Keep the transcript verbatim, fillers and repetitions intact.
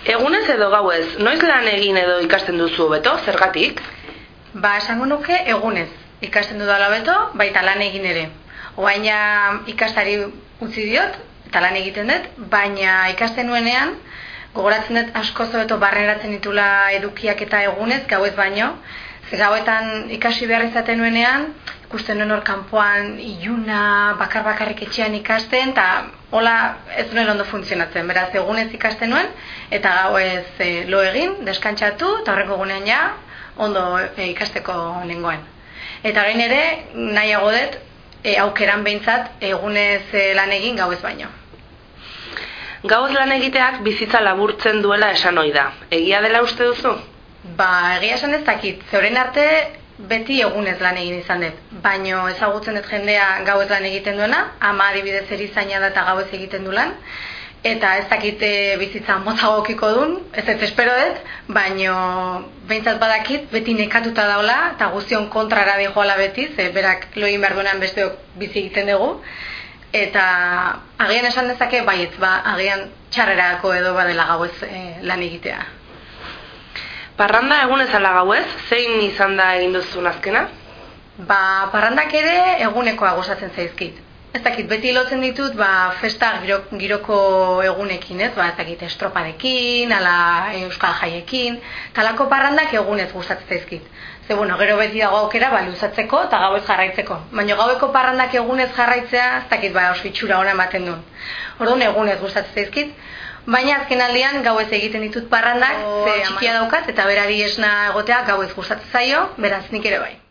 Egunez edo gauez, noiz lan egin edo ikasten duzu hobeto, zergatik? Ba, esango nuke egunez. Ikasten dudala hobeto, baita lan egin ere. Oaina ikastari utzi diot, eta lan egiten dut, baina ikasten nuenean, gogoratzen dut asko hobeto barneratzen ditula edukiak eta egunez, gauez baino. Ze gauetan ikasi behar izaten nuenean, ikusten nuen hor kanpoan iluna, bakar-bakarrik etxean ikasten, eta hola ez nuen ondo funtzionatzen. Beraz, egunez ikasten nuen, eta gauez e, lo egin, deskantzatu, eta horreko egunean ja, ondo e, ikasteko nengoen. Eta gain ere, nahiago dut, e, aukeran behintzat, egunez e, lan egin gauez baino. Gauz lan egiteak bizitza laburtzen duela esan ohi da. Egia dela uste duzu? Ba, egia esan ez dakit. Zeuren arte beti egunez lan egin izan dut. Baino ezagutzen dut jendea gauez lan egiten duena, ama adibidez erizaina da eta gauez egiten du lan. Eta ez dakit bizitza motagokiko dun, ez ez espero dut, baino behintzat badakit beti nekatuta daula eta guztion kontrara dihoala beti, ze berak lo egin behar duenean besteok bizi egiten dugu. Eta agian esan dezake baietz, ba, agian txarrerako edo badela gauez e, lan egitea. Parranda egunez ala gauez, zein izan da egin duzun azkena? Ba, parrandak ere egunekoa gozatzen zaizkit. Ez dakit, beti lotzen ditut, ba, festa giro, giroko egunekin, ez? Ba, ez dakit, estropadekin, ala euskal jaiekin, talako parrandak egunez gustatzen zaizkit. Ze, bueno, gero beti dago aukera, ba, luzatzeko eta gauez jarraitzeko. Baina gaueko parrandak egunez jarraitzea, ez dakit, ba, osfitxura ona ematen duen. Orduan egunez gustatzen zaizkit. Baina azken aldian gauez egiten ditut parrandak, ze txikia daukat eta berari esna egotea gauez gustatzen zaio, beraz nik ere bai.